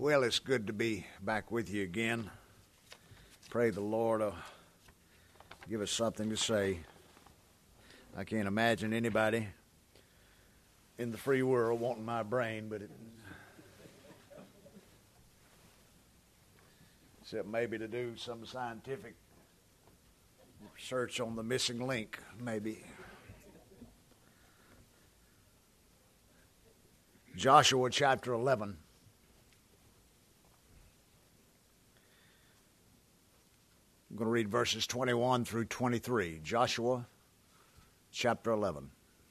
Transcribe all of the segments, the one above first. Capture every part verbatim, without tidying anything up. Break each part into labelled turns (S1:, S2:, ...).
S1: Well, it's good to be back with you again. Pray the Lord will give us something to say. I can't imagine anybody in the free world wanting my brain, but it, except maybe to do some scientific research on the missing link, maybe. Joshua chapter eleven. I'm going to read verses twenty-one through twenty-three. Joshua chapter eleven.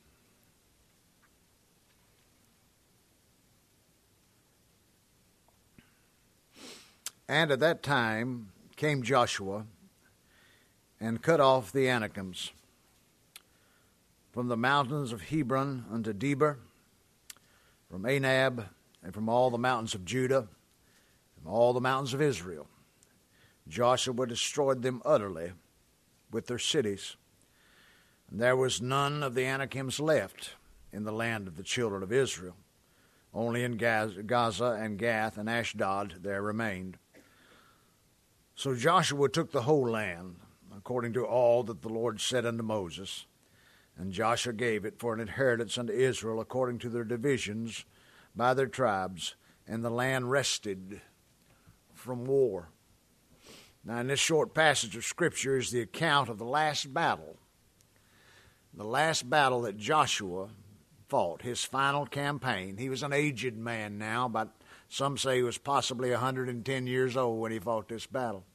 S1: And at that time came Joshua and cut off the Anakims from the mountains of Hebron unto Debir, from Anab, and from all the mountains of Judah, from all the mountains of Israel. Joshua destroyed them utterly with their cities. And there was none of the Anakims left in the land of the children of Israel. Only in Gaza and Gath and Ashdod there remained. So Joshua took the whole land, according to all that the Lord said unto Moses. And Joshua gave it for an inheritance unto Israel according to their divisions by their tribes, and the land rested from war. Now, in this short passage of Scripture is the account of the last battle, the last battle that Joshua fought, his final campaign. He was an aged man now, but some say he was possibly one hundred ten years old when he fought this battle.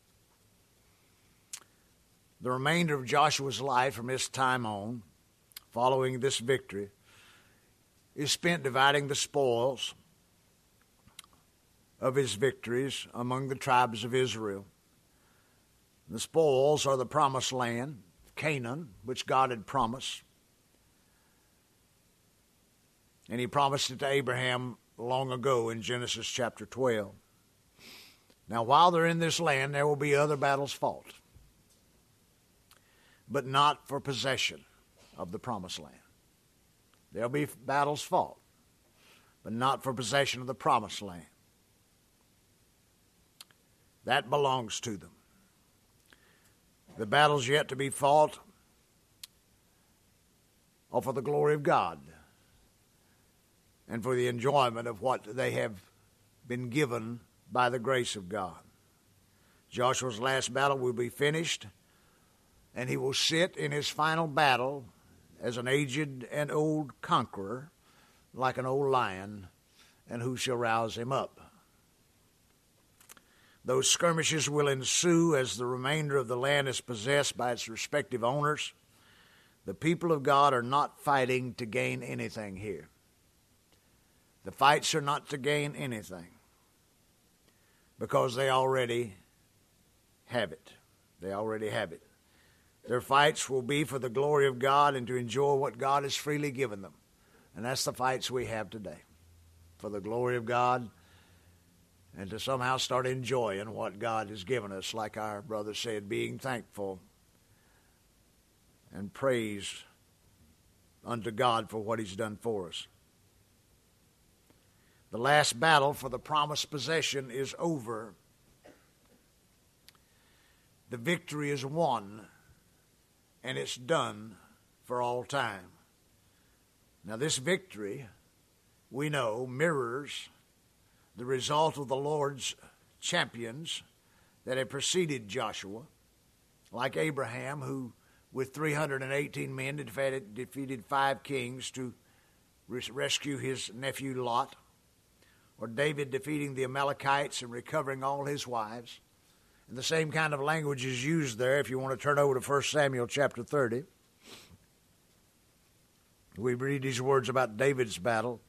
S1: The remainder of Joshua's life from this time on, following this victory, is spent dividing the spoils of his victories among the tribes of Israel. The spoils are the promised land, Canaan, which God had promised. And he promised it to Abraham long ago in Genesis chapter twelve. Now, while they're in this land, there will be other battles fought, but not for possession of the promised land. There'll be battles fought, but not for possession of the promised land. That belongs to them. The battles yet to be fought are for the glory of God and for the enjoyment of what they have been given by the grace of God. Joshua's last battle will be finished, and he will sit in his final battle as an aged and old conqueror, like an old lion, and who shall rouse him up? Those skirmishes will ensue as the remainder of the land is possessed by its respective owners. The people of God are not fighting to gain anything here. The fights are not to gain anything because they already have it. They already have it. Their fights will be for the glory of God and to enjoy what God has freely given them. And that's the fights we have today, for the glory of God and to somehow start enjoying what God has given us, like our brother said, being thankful and praise unto God for what he's done for us. The last battle for the promised possession is over. The victory is won, and it's done for all time. Now, this victory, we know, mirrors the result of the Lord's champions that had preceded Joshua, like Abraham, who with three hundred eighteen men defeated, defeated five kings to res- rescue his nephew Lot, or David defeating the Amalekites and recovering all his wives. And the same kind of language is used there if you want to turn over to First Samuel chapter thirty. We read these words about David's battle.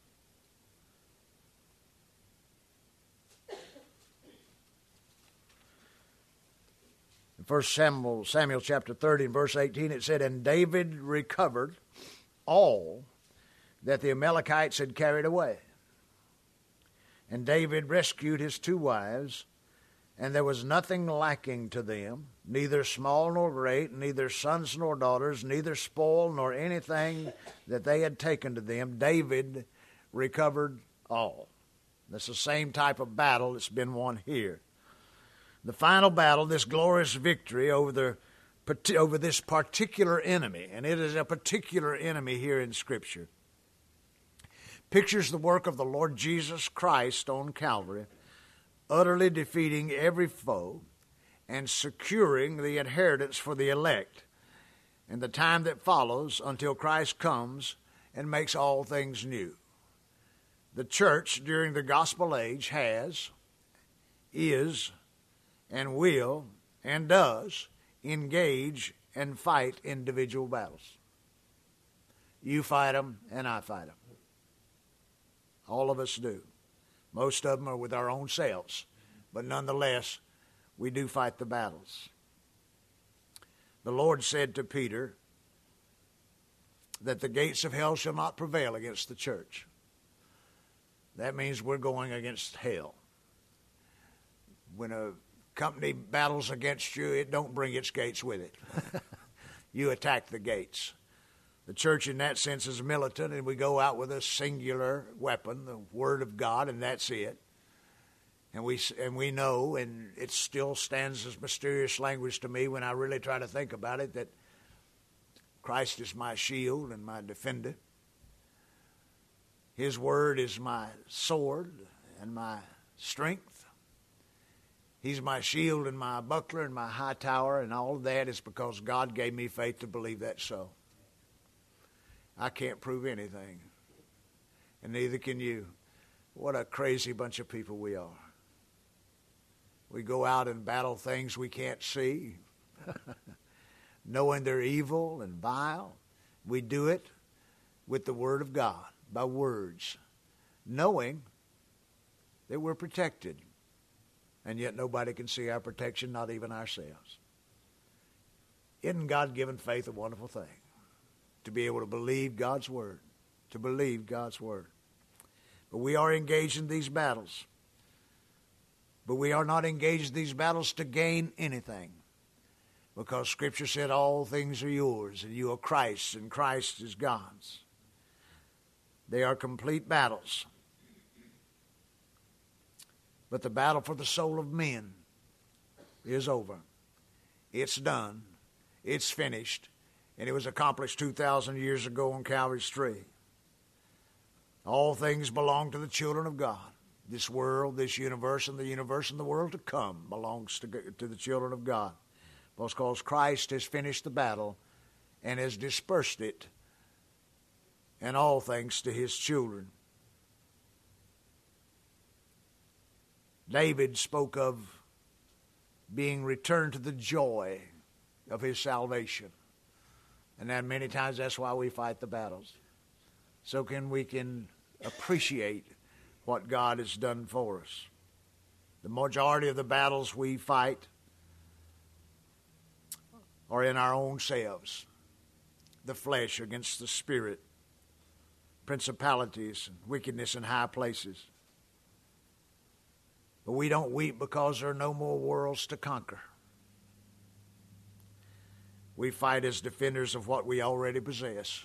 S1: In First Samuel, Samuel chapter thirty and verse eighteen, it said, "And David recovered all that the Amalekites had carried away. And David rescued his two wives, and there was nothing lacking to them, neither small nor great, neither sons nor daughters, neither spoil nor anything that they had taken to them. David recovered all." That's the same type of battle that's been won here. The final battle, this glorious victory over the over this particular enemy, and it is a particular enemy here in Scripture, pictures the work of the Lord Jesus Christ on Calvary, utterly defeating every foe and securing the inheritance for the elect in the time that follows until Christ comes and makes all things new. The church during the gospel age has, is, and will, and does engage and fight individual battles. You fight them, and I fight them. All of us do. Most of them are with our own selves, but nonetheless, we do fight the battles. The Lord said to Peter that the gates of hell shall not prevail against the church. That means we're going against hell. When a company battles against you, it don't bring its gates with it. You attack the gates. The church in that sense is militant, and we go out with a singular weapon, the Word of God, and that's it. And we and we know, and it still stands as mysterious language to me when I really try to think about it, that Christ is my shield and my defender. His Word is my sword and my strength. He's my shield and my buckler and my high tower, and all of that is because God gave me faith to believe that so. I can't prove anything, and neither can you. What a crazy bunch of people we are. We go out and battle things we can't see, knowing they're evil and vile. We do it with the Word of God, by words, knowing that we're protected. And yet nobody can see our protection, not even ourselves. Isn't God-given faith a wonderful thing? To be able to believe God's Word. To believe God's Word. But we are engaged in these battles. But we are not engaged in these battles to gain anything. Because Scripture said all things are yours, and you are Christ's, and Christ is God's. They are complete battles. But the battle for the soul of men is over. It's done. It's finished. And it was accomplished two thousand years ago on Calvary's tree. All things belong to the children of God. This world, this universe, and the universe and the world to come belongs to, to the children of God. Because Christ has finished the battle and has dispersed it, and all thanks to his children. David spoke of being returned to the joy of his salvation. And then many times that's why we fight the battles. So can we can appreciate what God has done for us. The majority of the battles we fight are in our own selves. The flesh against the spirit. Principalities and wickedness in high places. But we don't weep because there are no more worlds to conquer. We fight as defenders of what we already possess.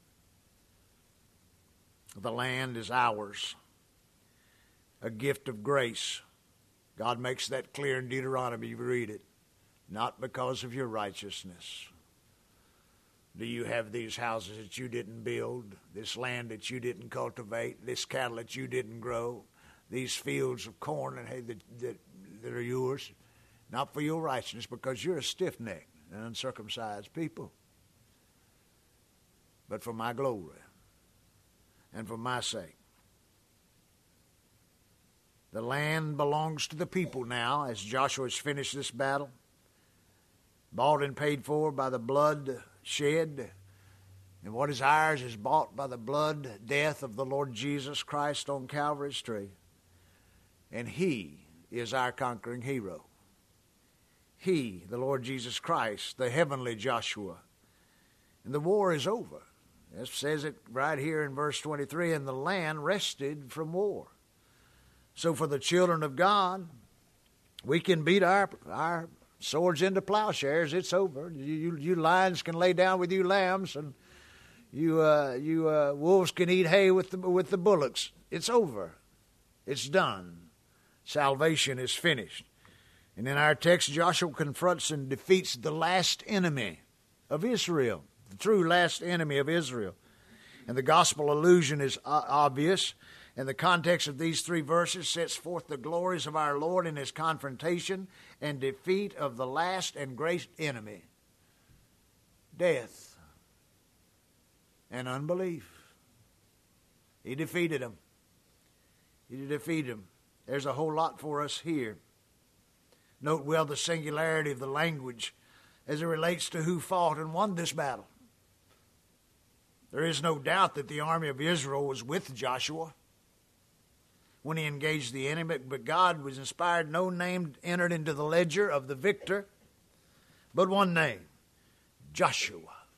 S1: The land is ours, a gift of grace. God makes that clear in Deuteronomy. You read it. Not because of your righteousness. Do you have these houses that you didn't build, this land that you didn't cultivate, this cattle that you didn't grow, these fields of corn and hay that, that, that are yours? Not for your righteousness, because you're a stiff-necked and uncircumcised people, but for my glory and for my sake. The land belongs to the people now, as Joshua has finished this battle, bought and paid for by the blood shed. And what is ours is bought by the blood, death of the Lord Jesus Christ on Calvary's tree. And he is our conquering hero. He, the Lord Jesus Christ, the heavenly Joshua. And the war is over. It says it right here in verse twenty-three, and the land rested from war. So for the children of God, we can beat our our swords into plowshares. It's over. You, you, you lions can lay down with you lambs, and you uh, you uh, wolves can eat hay with the with the bullocks. It's over. It's done. Salvation is finished. And in our text, Joshua confronts and defeats the last enemy of Israel, the true last enemy of Israel. And the gospel allusion is obvious. And the context of these three verses sets forth the glories of our Lord in his confrontation and defeat of the last and great enemy, death and unbelief. He defeated them. He defeated them. There's a whole lot for us here. Note well the singularity of the language as it relates to who fought and won this battle. There is no doubt that the army of Israel was with Joshua when he engaged the enemy, but God was inspired. No name entered into the ledger of the victor, but one name, Joshua.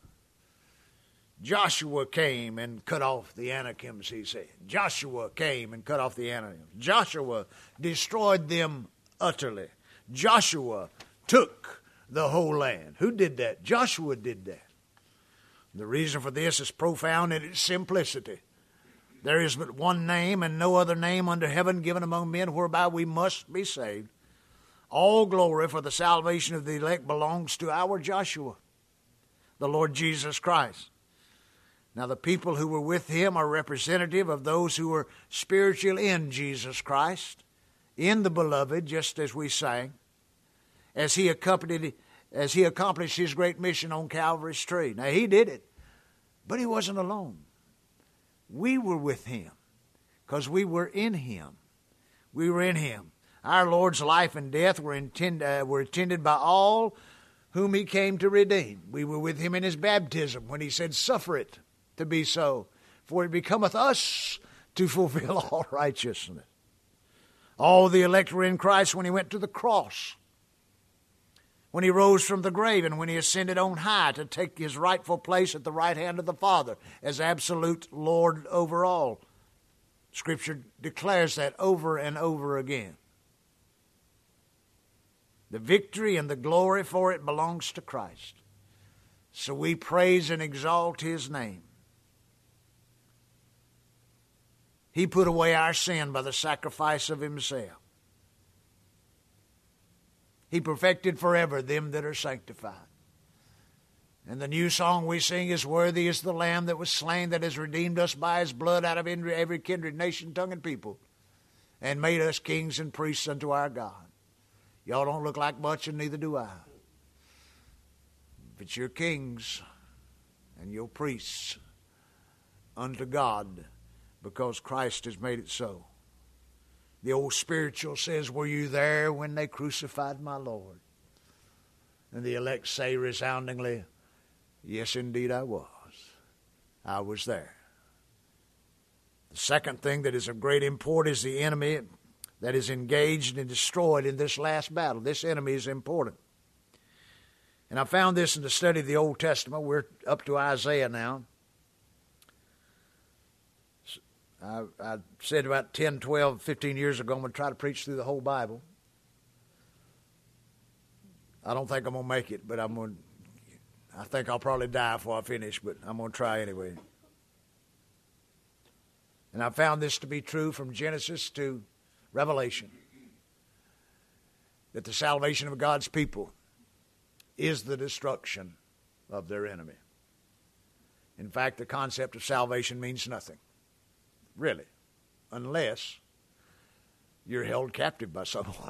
S1: Joshua came and cut off the Anakims, he said. Joshua came and cut off the Anakims. Joshua destroyed them utterly. Joshua took the whole land. Who did that? Joshua did that. The reason for this is profound in its simplicity. There is but one name and no other name under heaven given among men whereby we must be saved. All glory for the salvation of the elect belongs to our Joshua, the Lord Jesus Christ. Now the people who were with him are representative of those who were spiritual in Jesus Christ, in the beloved, just as we sang, as he accompanied, as he accomplished his great mission on Calvary's tree. Now he did it, but he wasn't alone. We were with him because we were in him. We were in him. Our Lord's life and death were, intend, uh, were attended by all whom he came to redeem. We were with him in his baptism when he said, "Suffer it to be so, for it becometh us to fulfill all righteousness." All the elect were in Christ when he went to the cross, when he rose from the grave, and when he ascended on high to take his rightful place at the right hand of the Father as absolute Lord over all. Scripture declares that over and over again. The victory and the glory for it belongs to Christ. So we praise and exalt his name. He put away our sin by the sacrifice of himself. He perfected forever them that are sanctified. And the new song we sing is, "Worthy is the Lamb that was slain, that has redeemed us by his blood out of every kindred, nation, tongue, and people, and made us kings and priests unto our God." Y'all don't look like much, and neither do I. But you're kings and you're priests unto God, because Christ has made it so. The old spiritual says, "Were you there when they crucified my Lord?" And the elect say resoundingly, "Yes, indeed I was. I was there." The second thing that is of great import is the enemy that is engaged and destroyed in this last battle. This enemy is important. And I found this in the study of the Old Testament. We're up to Isaiah now. I, I said about ten, twelve, fifteen years ago, I'm going to try to preach through the whole Bible. I don't think I'm going to make it, but I'm going to, I think I'll probably die before I finish, but I'm going to try anyway. And I found this to be true from Genesis to Revelation, that the salvation of God's people is the destruction of their enemy. In fact, the concept of salvation means nothing, really, unless you're held captive by someone.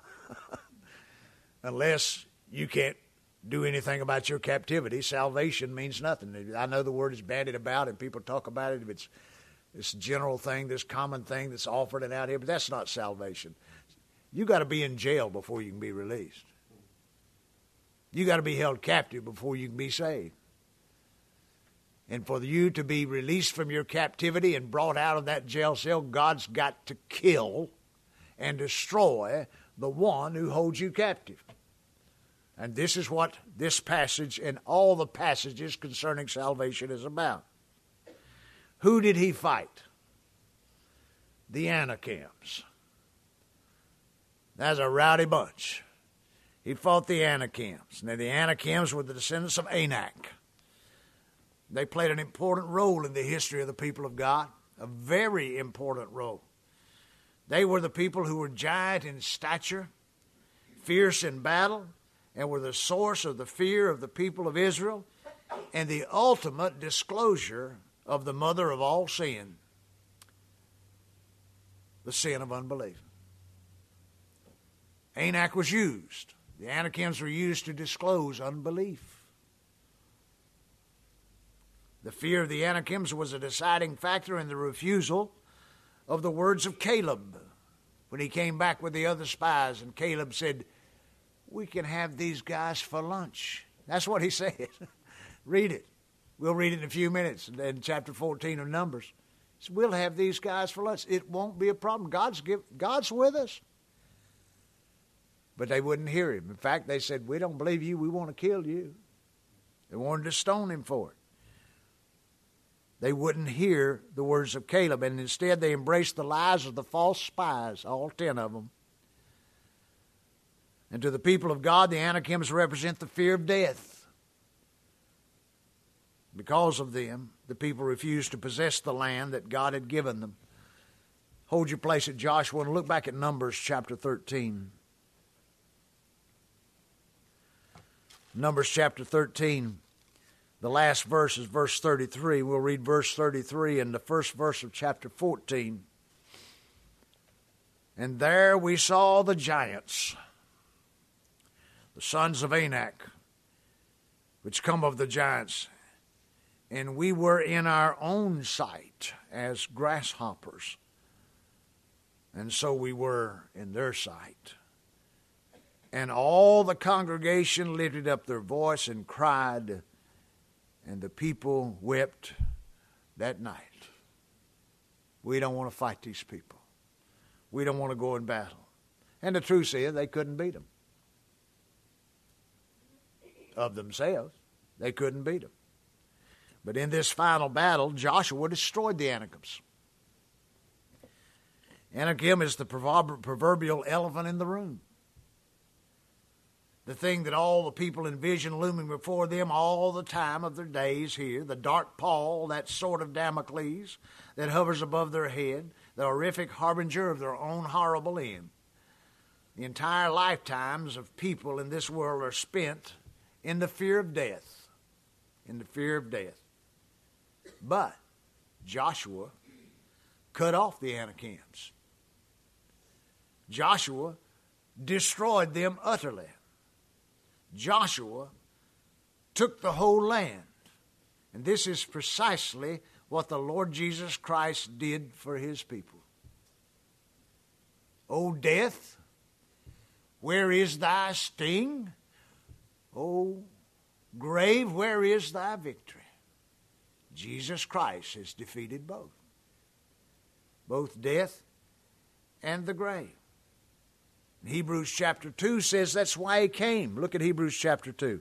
S1: Unless you can't do anything about your captivity, salvation means nothing. I know the word is bandied about and people talk about it. If it's this general thing, this common thing that's offered and out here, but that's not salvation. You got to be in jail before you can be released. You got to be held captive before you can be saved. And for you to be released from your captivity and brought out of that jail cell, God's got to kill and destroy the one who holds you captive. And this is what this passage and all the passages concerning salvation is about. Who did he fight? The Anakims. That's a rowdy bunch. He fought the Anakims. Now, the Anakims were the descendants of Anak. They played an important role in the history of the people of God, a very important role. They were the people who were giant in stature, fierce in battle, and were the source of the fear of the people of Israel and the ultimate disclosure of the mother of all sin, the sin of unbelief. Anak was used. The Anakims were used to disclose unbelief. The fear of the Anakims was a deciding factor in the refusal of the words of Caleb when he came back with the other spies, and Caleb said, "We can have these guys for lunch." That's what he said. Read it. We'll read it in a few minutes in chapter fourteen of Numbers. He said, "We'll have these guys for lunch. It won't be a problem. God's give, God's with us." But they wouldn't hear him. In fact, they said, "We don't believe you. We want to kill you." They wanted to stone him for it. They wouldn't hear the words of Caleb, and instead they embraced the lies of the false spies, all ten of them. And to the people of God, the Anakims represent the fear of death. Because of them, the people refused to possess the land that God had given them. Hold your place at Joshua and look back at Numbers chapter thirteen. Numbers chapter thirteen. The last verse is verse thirty-three. We'll read verse thirty-three and the first verse of chapter fourteen. "And there we saw the giants, the sons of Anak, which come of the giants. And we were in our own sight as grasshoppers, and so we were in their sight. And all the congregation lifted up their voice and cried, and the people wept that night." We don't want to fight these people. We don't want to go in battle. And the truth is, they couldn't beat them. Of themselves, they couldn't beat them. But in this final battle, Joshua destroyed the Anakims. Anakim is the proverbial elephant in the room. The thing that all the people envision looming before them all the time of their days here, the dark pall, that sword of Damocles that hovers above their head, the horrific harbinger of their own horrible end. The entire lifetimes of people in this world are spent in the fear of death, in the fear of death. But Joshua cut off the Anakims. Joshua destroyed them utterly. Joshua took the whole land. And this is precisely what the Lord Jesus Christ did for his people. "O death, where is thy sting? O grave, where is thy victory?" Jesus Christ has defeated both. Both death and the grave. Hebrews chapter two says that's why he came. Look at Hebrews chapter two.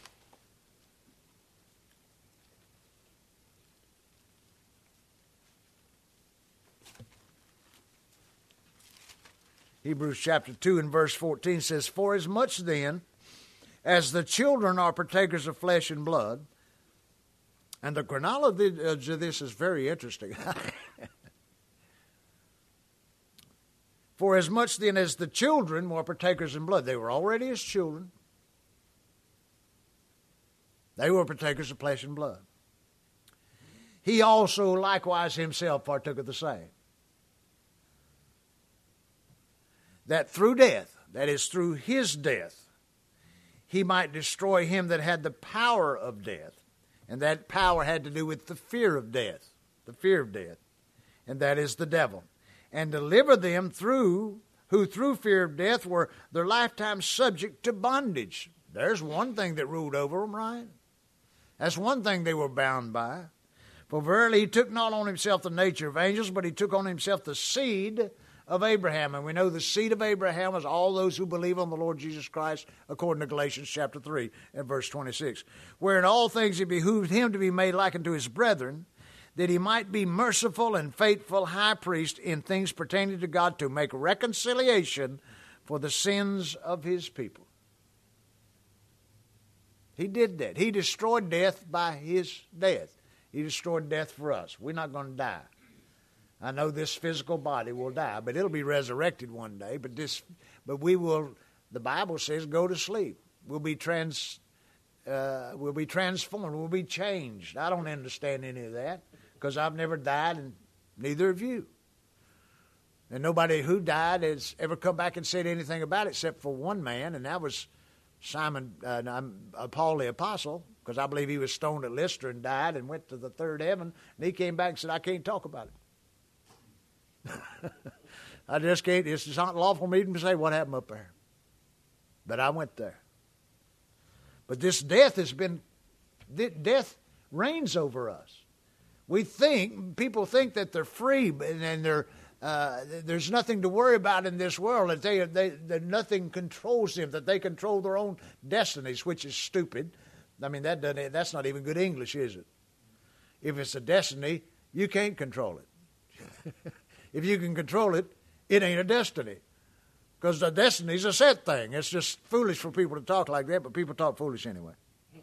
S1: Hebrews chapter two and verse fourteen says, "For as much then as the children are partakers of flesh and blood," and the chronology of this is very interesting. "For as much then as the children were partakers in blood," they were already his children. They were partakers of flesh and blood. "He also likewise himself partook of the same, that through death," that is, through his death, "he might destroy him that had the power of death." And that power had to do with the fear of death, the fear of death. And that is the devil. "And deliver them through, who through fear of death were their lifetime subject to bondage." There's one thing that ruled over them, right? That's one thing they were bound by. "For verily he took not on himself the nature of angels, but he took on himself the seed of Abraham." And we know the seed of Abraham is all those who believe on the Lord Jesus Christ, according to Galatians chapter three and verse twenty-six. "Where in all things it behooved him to be made like unto his brethren, that he might be merciful and faithful high priest in things pertaining to God, to make reconciliation for the sins of his people." He did that. He destroyed death by his death. He destroyed death for us. We're not going to die. I know this physical body will die, but it'll be resurrected one day. But this, but we will. The Bible says, "Go to sleep." We'll be trans, uh, we'll be transformed. We'll be changed. I don't understand any of that because I've never died, and neither have you. And nobody who died has ever come back and said anything about it except for one man, and that was Simon, uh, uh, Paul the Apostle, because I believe he was stoned at Lystra and died and went to the third heaven. And he came back and said, "I can't talk about it. I just can't. It's not lawful for me to say what happened up there." But I went there. But this death has been, death reigns over us. We think, people think that they're free and they're, uh, there's nothing to worry about in this world, that they, they, that nothing controls them, that they control their own destinies, which is stupid. I mean, that doesn't, that's not even good English, is it? If it's a destiny, you can't control it. If you can control it, it ain't a destiny. Because the destiny's a set thing. It's just foolish for people to talk like that, but people talk foolish anyway.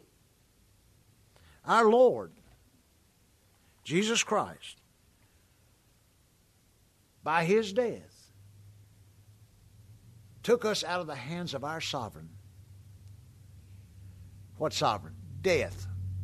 S1: Our Lord, Jesus Christ, by his death, took us out of the hands of our sovereign. What sovereign? Death.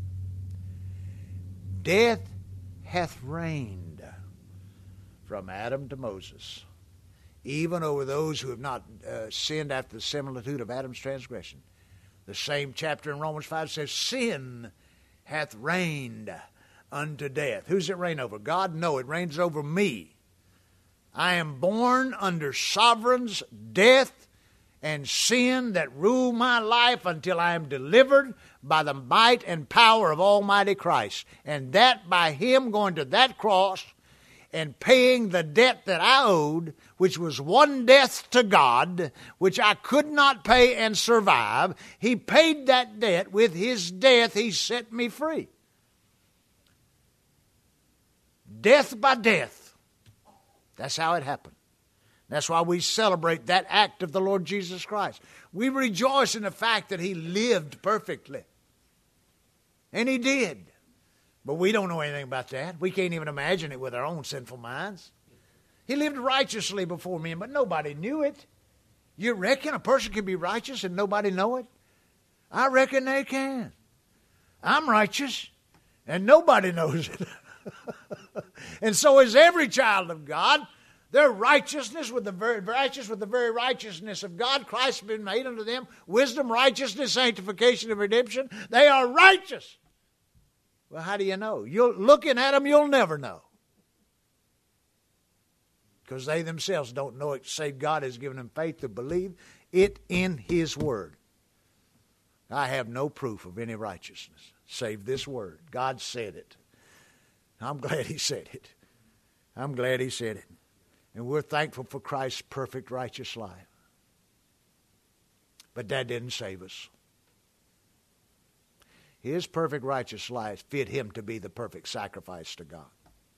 S1: Death hath reigned from Adam to Moses, even over those who have not uh, sinned after the similitude of Adam's transgression. The same chapter in Romans five says, "Sin hath reigned unto death." Who's it reign over? God? No, it reigns over me. I am born under sovereign's death and sin that rule my life until I am delivered by the might and power of Almighty Christ. And that by him going to that cross and paying the debt that I owed, which was one death to God, which I could not pay and survive. He paid that debt. With his death, he set me free. Death by death. That's how it happened. That's why we celebrate that act of the Lord Jesus Christ. We rejoice in the fact that he lived perfectly. And he did. But we don't know anything about that. We can't even imagine it with our own sinful minds. He lived righteously before men, but nobody knew it. You reckon a person can be righteous and nobody know it? I reckon they can. I'm righteous, and nobody knows it. And so is every child of God. Their righteousness with the very righteous with the very righteousness of God. Christ has been made unto them wisdom, righteousness, sanctification, and redemption. They are righteous. Well, how do you know? You're looking at them, you'll never know. Because they themselves don't know it, save God has given them faith to believe it in his word. I have no proof of any righteousness, save this word. God said it. I'm glad he said it. I'm glad he said it. And we're thankful for Christ's perfect righteous life. But that didn't save us. His perfect righteous life fit him to be the perfect sacrifice to God.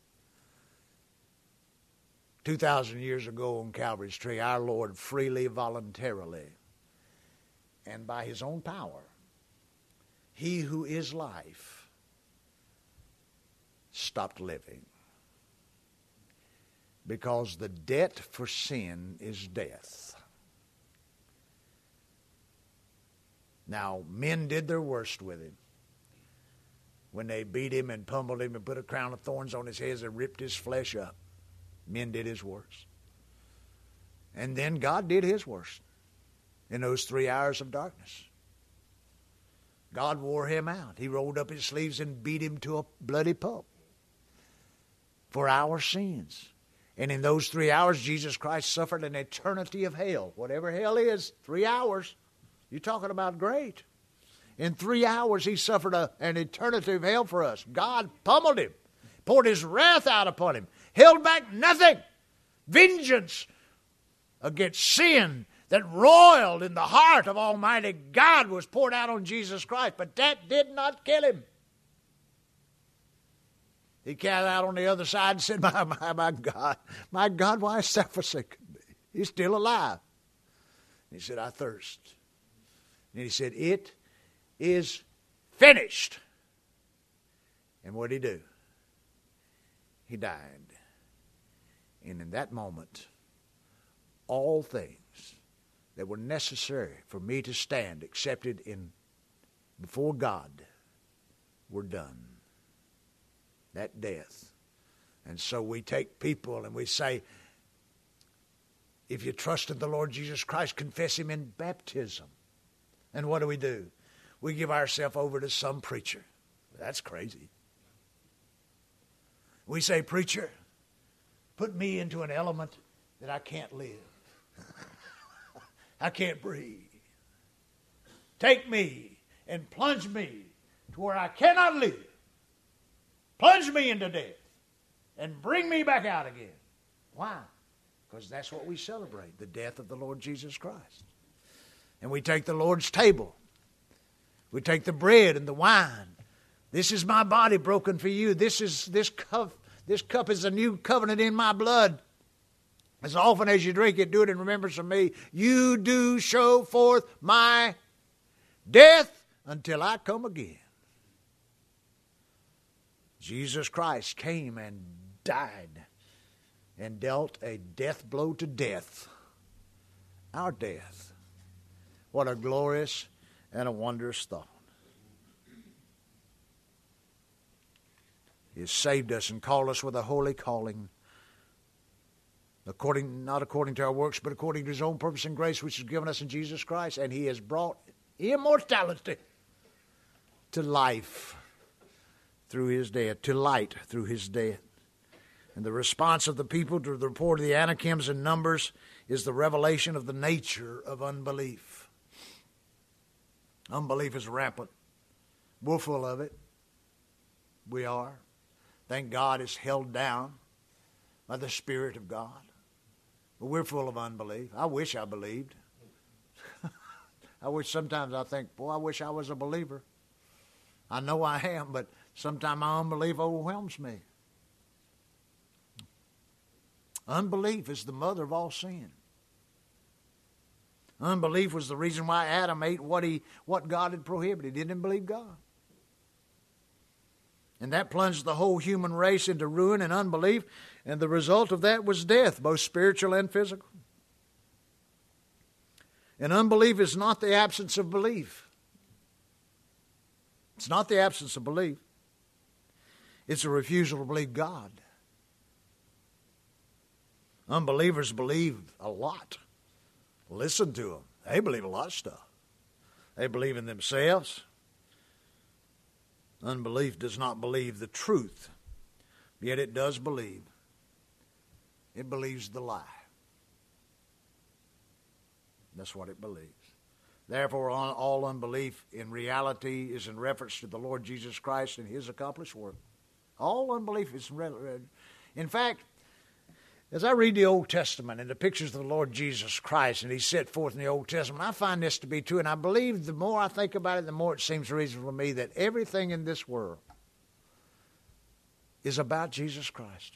S1: Two thousand years ago on Calvary's tree, our Lord freely, voluntarily, and by his own power, he who is life stopped living. Because the debt for sin is death. Now, men did their worst with him. When they beat him and pummeled him and put a crown of thorns on his head and ripped his flesh up. Men did his worst. And then God did his worst in those three hours of darkness. God wore him out. He rolled up his sleeves and beat him to a bloody pulp for our sins. And in those three hours, Jesus Christ suffered an eternity of hell. Whatever hell is, three hours. You're talking about great. In three hours, he suffered a, an eternity of hell for us. God pummeled him, poured his wrath out upon him, held back nothing. Vengeance against sin that roiled in the heart of Almighty God was poured out on Jesus Christ. But that did not kill him. He came out on the other side and said, my, my, my God, my God, why hast thou forsaken me? He's still alive. And he said, I thirst. And he said, it is finished. And what did he do? He died. And in that moment, all things that were necessary for me to stand accepted in before God were done. That death. And so we take people and we say, if you trust in the Lord Jesus Christ, confess Him in baptism. And what do we do? We give ourselves over to some preacher. That's crazy. We say, preacher, put me into an element that I can't live. I can't breathe. Take me and plunge me to where I cannot live. Plunge me into death and bring me back out again. Why? Because that's what we celebrate, the death of the Lord Jesus Christ. And we take the Lord's table. We take the bread and the wine. This is my body broken for you. This is this cup. This cup is a new covenant in my blood. As often as you drink it, do it in remembrance of me. You do show forth my death until I come again. Jesus Christ came and died and dealt a death blow to death. Our death. What a glorious and a wondrous thought. He has saved us and called us with a holy calling, according not according to our works, but according to His own purpose and grace, which is given us in Jesus Christ. And He has brought immortality to life through His death, to light through His death. And the response of the people to the report of the Anakims and Numbers is the revelation of the nature of unbelief. Unbelief is rampant. We're full of it. We are. Thank God it's held down by the Spirit of God. But we're full of unbelief. I wish I believed. I wish sometimes I think, boy, I wish I was a believer. I know I am, but sometimes my unbelief overwhelms me. Unbelief is the mother of all sin. Unbelief was the reason why Adam ate what he what God had prohibited. He didn't believe God. And that plunged the whole human race into ruin and unbelief, and the result of that was death, both spiritual and physical. And unbelief is not the absence of belief. It's not the absence of belief. It's a refusal to believe God. Unbelievers believe a lot. Listen to them. They believe a lot of stuff. They believe in themselves. Unbelief does not believe the truth, yet it does believe. It believes the lie. That's what it believes. Therefore, all unbelief in reality is in reference to the Lord Jesus Christ and His accomplished work. All unbelief is, in fact, as I read the Old Testament and the pictures of the Lord Jesus Christ, and He's set forth in the Old Testament, I find this to be true, and I believe the more I think about it, the more it seems reasonable to me that everything in this world is about Jesus Christ.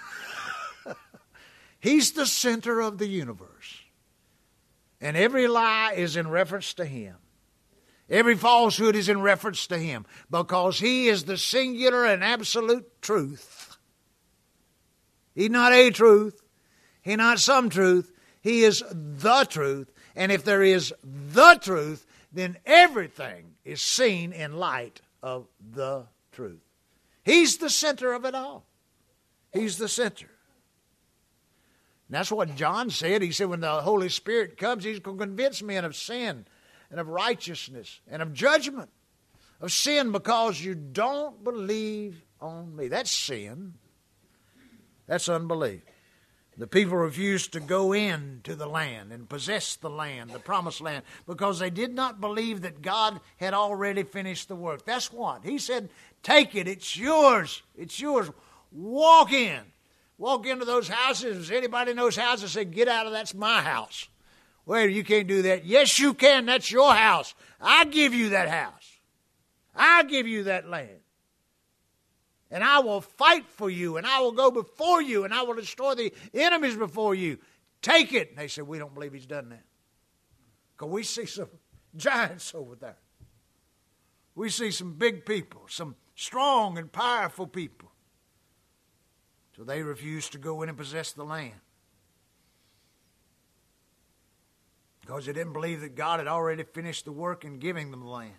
S1: He's the center of the universe, and every lie is in reference to Him. Every falsehood is in reference to Him, because He is the singular and absolute truth. He's not a truth. He's not some truth. He is the truth. And if there is the truth, then everything is seen in light of the truth. He's the center of it all. He's the center. And that's what John said. He said, when the Holy Spirit comes, He's going to convince men of sin and of righteousness and of judgment. Of sin because you don't believe on me. That's sin. That's unbelief. The people refused to go into the land and possess the land, the promised land, because they did not believe that God had already finished the work. That's what. He said, take it. It's yours. It's yours. Walk in. Walk into those houses. Anybody in those houses say, get out of that's my house. Well, you can't do that. Yes, you can. That's your house. I give you that house. I give you that land. And I will fight for you, and I will go before you, and I will destroy the enemies before you. Take it. And they said, we don't believe He's done that. Because we see some giants over there. We see some big people, some strong and powerful people. So they refused to go in and possess the land, because they didn't believe that God had already finished the work in giving them the land.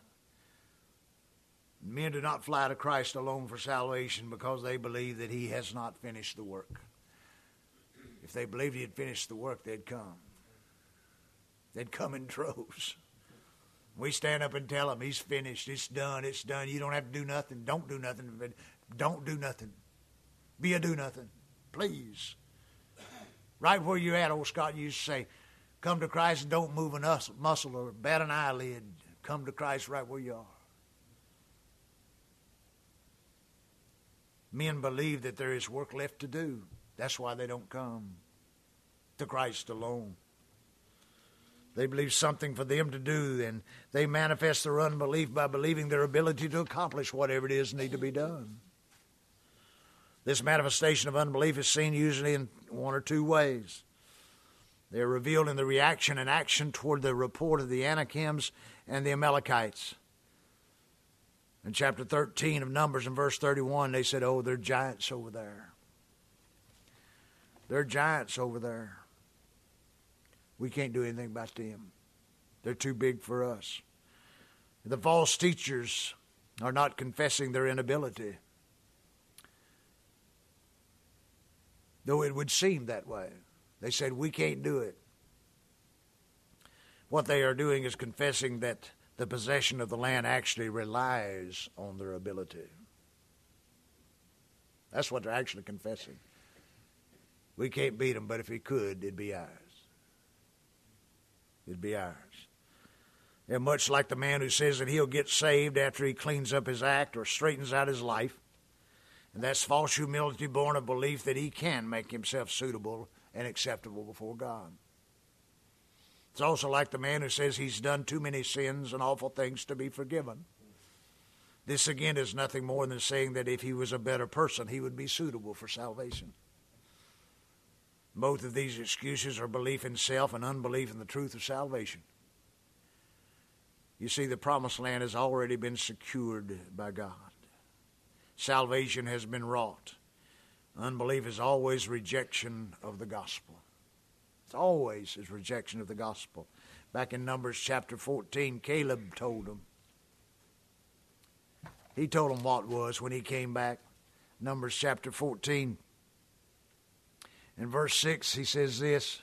S1: Men do not fly to Christ alone for salvation because they believe that he has not finished the work. If they believed he had finished the work, they'd come. They'd come in droves. We stand up and tell them, he's finished, it's done, it's done. You don't have to do nothing. Don't do nothing. Don't do nothing. Be a do nothing. Please. Right where you're at, old Scott used to say, come to Christ and don't move a muscle or bat an eyelid. Come to Christ right where you are. Men believe that there is work left to do. That's why they don't come to Christ alone. They believe something for them to do, and they manifest their unbelief by believing their ability to accomplish whatever it is need to be done. This manifestation of unbelief is seen usually in one or two ways. They are revealed in the reaction and action toward the report of the Anakims and the Amalekites. In chapter thirteen of Numbers, in verse thirty-one, they said, oh, they're giants over there. They're giants over there. We can't do anything about them. They're too big for us. The false teachers are not confessing their inability, though it would seem that way. They said, we can't do it. What they are doing is confessing that the possession of the land actually relies on their ability. That's what they're actually confessing. We can't beat them, but if we could, it'd be ours. It'd be ours. They're much like the man who says that he'll get saved after he cleans up his act or straightens out his life. And that's false humility born of belief that he can make himself suitable and acceptable before God. It's also like the man who says he's done too many sins and awful things to be forgiven. This again is nothing more than saying that if he was a better person, he would be suitable for salvation. Both of these excuses are belief in self and unbelief in the truth of salvation. You see, the promised land has already been secured by God. Salvation has been wrought. Unbelief is always rejection of the gospel. It's always his rejection of the gospel. Back in Numbers chapter fourteen, Caleb told them. He told them what was when he came back. Numbers chapter fourteen. In verse six, he says this.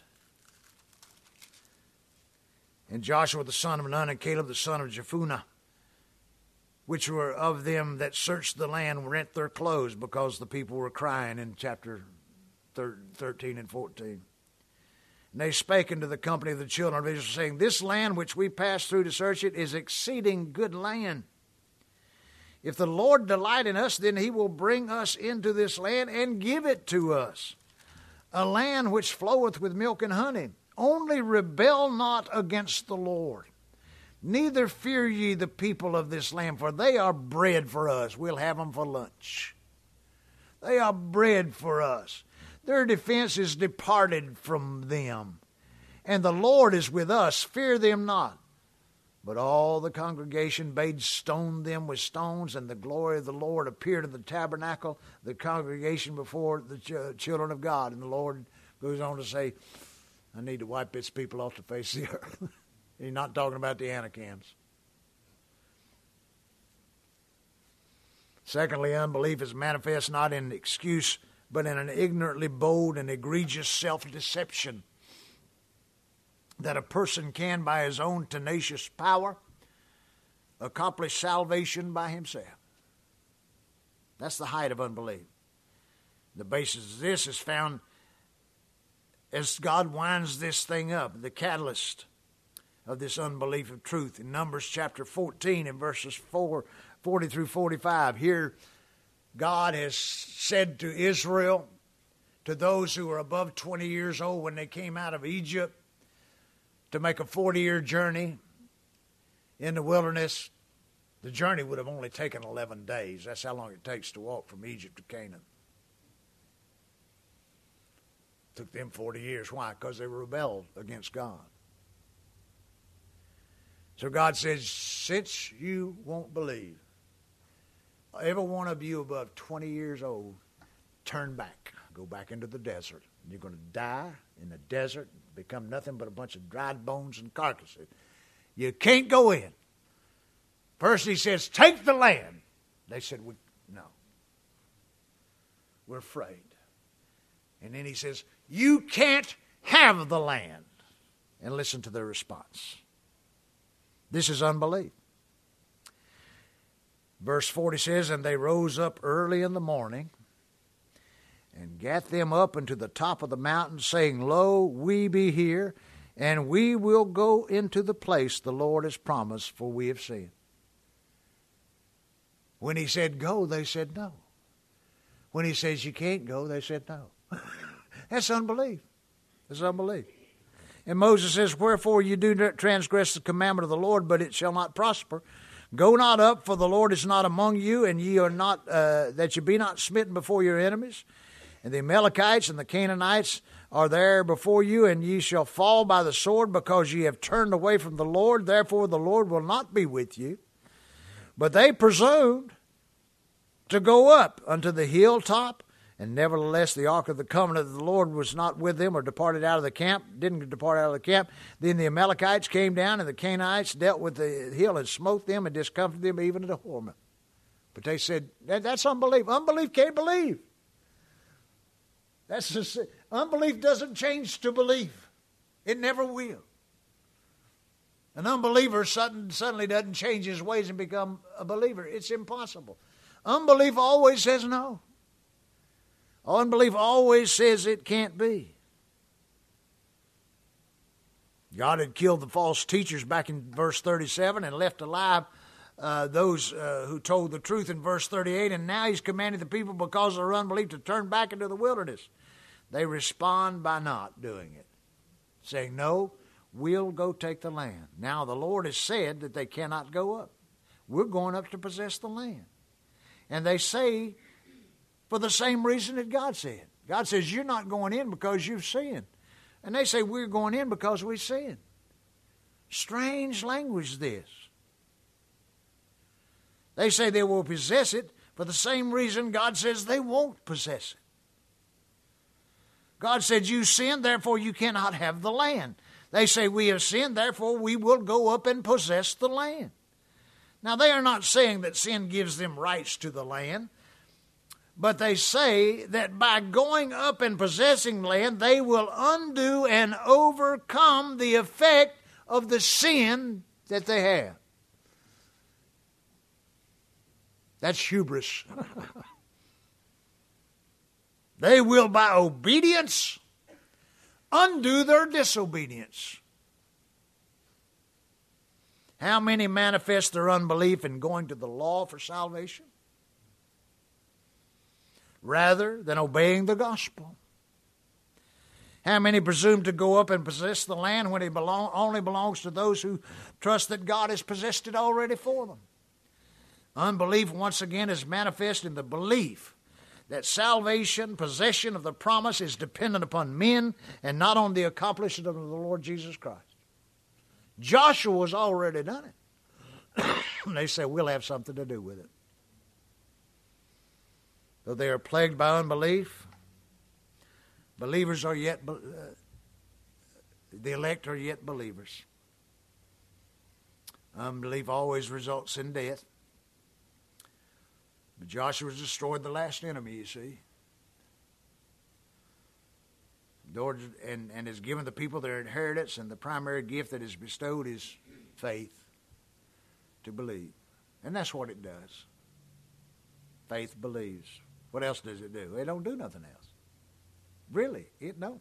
S1: And Joshua the son of Nun and Caleb the son of Jephunneh, which were of them that searched the land, rent their clothes because the people were crying in chapter thirteen and fourteen. And they spake unto the company of the children of Israel, saying, this land which we passed through to search it is exceeding good land. If the Lord delight in us, then he will bring us into this land and give it to us, a land which floweth with milk and honey. Only rebel not against the Lord. Neither fear ye the people of this land, for they are bread for us. We'll have them for lunch. They are bread for us. Their defense is departed from them. And the Lord is with us. Fear them not. But all the congregation bade stone them with stones, and the glory of the Lord appeared in the tabernacle, the congregation before the ch- children of God. And the Lord goes on to say, I need to wipe its people off the face of the earth. He's not talking about the Anakims. Secondly, unbelief is manifest not in excuse, but in an ignorantly bold and egregious self-deception that a person can, by his own tenacious power, accomplish salvation by himself. That's the height of unbelief. The basis of this is found as God winds this thing up, the catalyst of this unbelief of truth. In Numbers chapter fourteen, in verses four, forty through forty-five, here God has said to Israel, to those who were above twenty years old when they came out of Egypt, to make a forty-year journey in the wilderness. The journey would have only taken eleven days. That's how long it takes to walk from Egypt to Canaan. It took them forty years. Why? Because they rebelled against God. So God says, since you won't believe, every one of you above twenty years old, turn back. go back into the desert. You're going to die in the desert, become nothing but a bunch of dried bones and carcasses. You can't go in. First he says, take the land. They said, we, no. We're afraid. And then he says, you can't have the land. And listen to their response. This is unbelief. Verse forty says, and they rose up early in the morning and gat them up into the top of the mountain, saying, lo, we be here, and we will go into the place the Lord has promised, for we have sinned. When he said go, they said no. When he says you can't go, they said no. That's unbelief. That's unbelief. And Moses says, wherefore you do not transgress the commandment of the Lord, but it shall not prosper. Go not up, for the Lord is not among you, and ye are not, uh, that ye be not smitten before your enemies. And the Amalekites and the Canaanites are there before you, and ye shall fall by the sword, because ye have turned away from the Lord. Therefore the Lord will not be with you. But they presumed to go up unto the hilltop, and nevertheless the ark of the covenant of the Lord was not with them, or departed out of the camp, didn't depart out of the camp. Then the Amalekites came down, and the Canaanites dealt with the hill and smote them and discomfited them even to Hormah. But they said, that, that's unbelief. Unbelief can't believe. That's just, unbelief doesn't change to belief. It never will. An unbeliever sudden, suddenly doesn't change his ways and become a believer. It's impossible. Unbelief always says no. Unbelief always says it can't be. God had killed the false teachers back in verse thirty-seven and left alive uh, those uh, who told the truth in verse thirty-eight. And now he's commanded the people, because of their unbelief, to turn back into the wilderness. They respond by not doing it, saying, no, we'll go take the land. Now the Lord has said that they cannot go up. We're going up to possess the land. And they say, for the same reason that God said. God says, you're not going in because you've sinned. And they say, we're going in because we sinned. Strange language this. They say they will possess it for the same reason God says they won't possess it. God said, you sinned, therefore you cannot have the land. They say, we have sinned, therefore we will go up and possess the land. Now, they are not saying that sin gives them rights to the land, but they say that by going up and possessing land, they will undo and overcome the effect of the sin that they have. That's hubris. They will, by obedience, undo their disobedience. How many manifest their unbelief in going to the law for salvation rather than obeying the gospel? How many presume to go up and possess the land when it belong, only belongs to those who trust that God has possessed it already for them? Unbelief, once again, is manifest in the belief that salvation, possession of the promise, is dependent upon men and not on the accomplishment of the Lord Jesus Christ. Joshua's already done it. And they say, we'll have something to do with it. Though they are plagued by unbelief, believers are yet, uh, the elect are yet believers. Unbelief always results in death. But Joshua has destroyed the last enemy, you see. Lord, and, and has given the people their inheritance, and the primary gift that is bestowed is faith to believe. And that's what it does. Faith believes. What else does it do? It don't do nothing else. Really, it don't.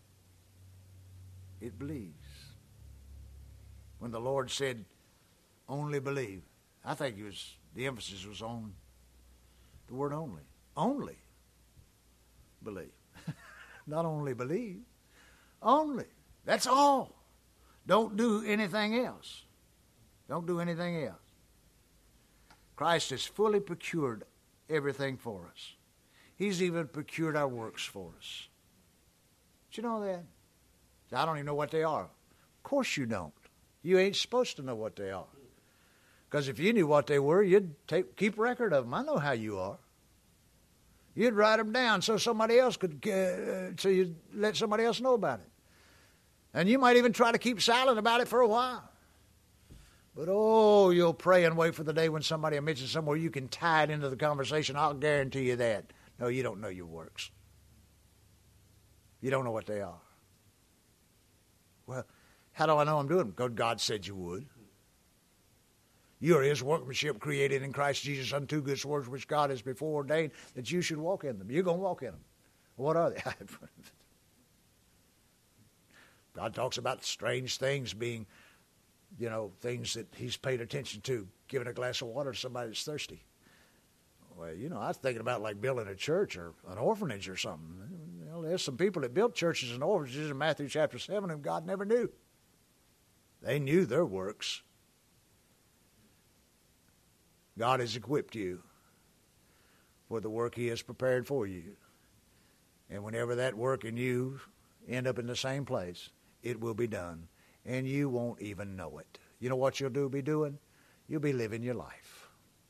S1: It believes. When the Lord said, only believe, I think it was the emphasis was on the word only. Only believe. Not only believe, only. That's all. Don't do anything else. Don't do anything else. Christ has fully procured everything for us. He's even procured our works for us. Did you know that? I don't even know what they are. Of course you don't. You ain't supposed to know what they are. Because if you knew what they were, you'd take, keep record of them. I know how you are. You'd write them down so somebody else could, uh, so you'd let somebody else know about it. And you might even try to keep silent about it for a while. But, oh, you'll pray and wait for the day when somebody will mention somewhere you can tie it into the conversation. I'll guarantee you that. No, you don't know your works. You don't know what they are. Well, how do I know I'm doing them? Because God said you would. You are his workmanship created in Christ Jesus unto good works which God has before ordained that you should walk in them. You're going to walk in them. What are they? God talks about strange things being, you know, things that he's paid attention to, giving a glass of water to somebody that's thirsty. Well, you know, I was thinking about like building a church or an orphanage or something. You know, there's some people that built churches and orphanages in Matthew chapter seven whom God never knew. They knew their works. God has equipped you for the work he has prepared for you. And whenever that work and you end up in the same place, it will be done. And you won't even know it. You know what you'll do be doing? You'll be living your life.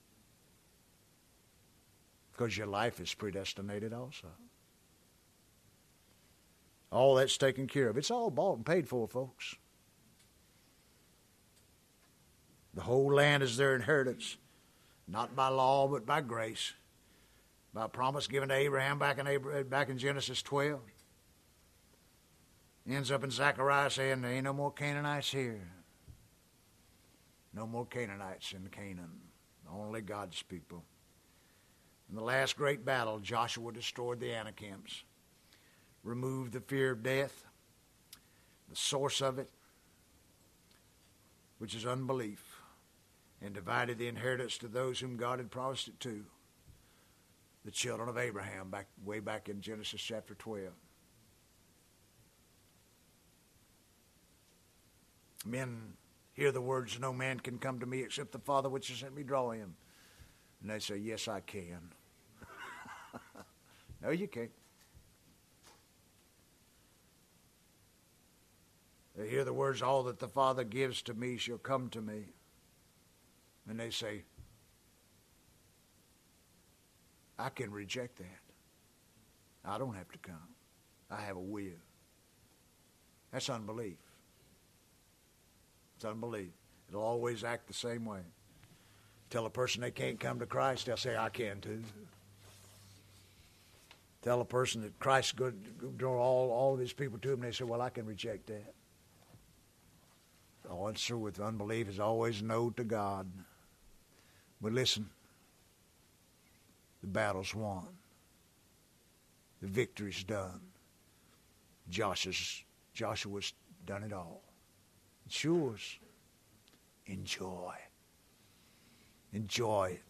S1: Because your life is predestinated also. All that's taken care of. It's all bought and paid for, folks. The whole land is their inheritance. Not by law, but by grace. By a promise given to Abraham back in, Abraham, back in Genesis twelve. Ends up in Zechariah saying there ain't no more Canaanites here. No more Canaanites in Canaan. Only God's people. In the last great battle, Joshua destroyed the Anakims. Removed the fear of death. The source of it, which is unbelief. And divided the inheritance to those whom God had promised it to. The children of Abraham, back way back in Genesis chapter twelve. Men hear the words, no man can come to me except the Father which has sent me draw him. And they say, yes, I can. No, you can't. They hear the words, all that the Father gives to me shall come to me. And they say, I can reject that. I don't have to come. I have a will. That's unbelief. It's unbelief. It'll always act the same way. Tell a person they can't come to Christ, they'll say, I can too. Tell a person that Christ could draw all, all of his people to him, they say, well, I can reject that. The answer with unbelief is always no to God. But listen, the battle's won. The victory's done. Joshua's, Joshua's done it all. It's yours. Enjoy. Enjoy it.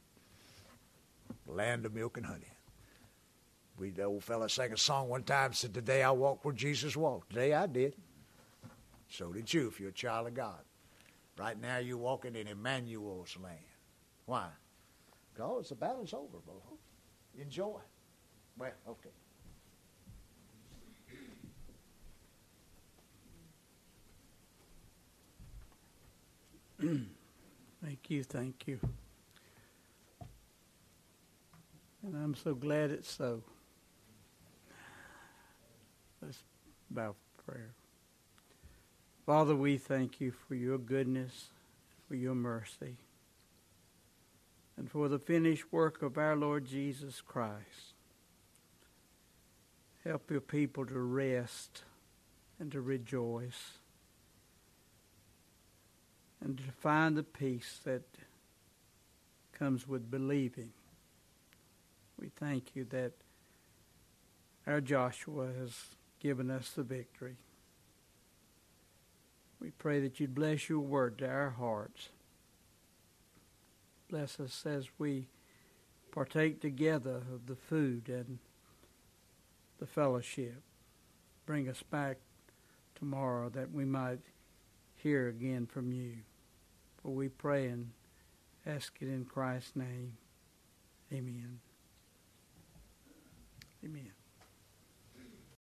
S1: Land of milk and honey. We, the old fella sang a song one time, said, today I walked where Jesus walked. Today I did. So did you if you're a child of God. Right now you're walking in Emmanuel's land. Why? Because the battle's over, brother. Enjoy. Well, okay.
S2: Thank you, thank you. And I'm so glad it's so. Let's bow for prayer. Father, we thank you for your goodness, for your mercy, and for the finished work of our Lord Jesus Christ. Help your people to rest and to rejoice and to find the peace that comes with believing. We thank you that our Joshua has given us the victory. We pray that you'd bless your word to our hearts. Bless us as we partake together of the food and the fellowship. Bring us back tomorrow that we might hear again from you. For we pray and ask it in Christ's name. Amen. Amen.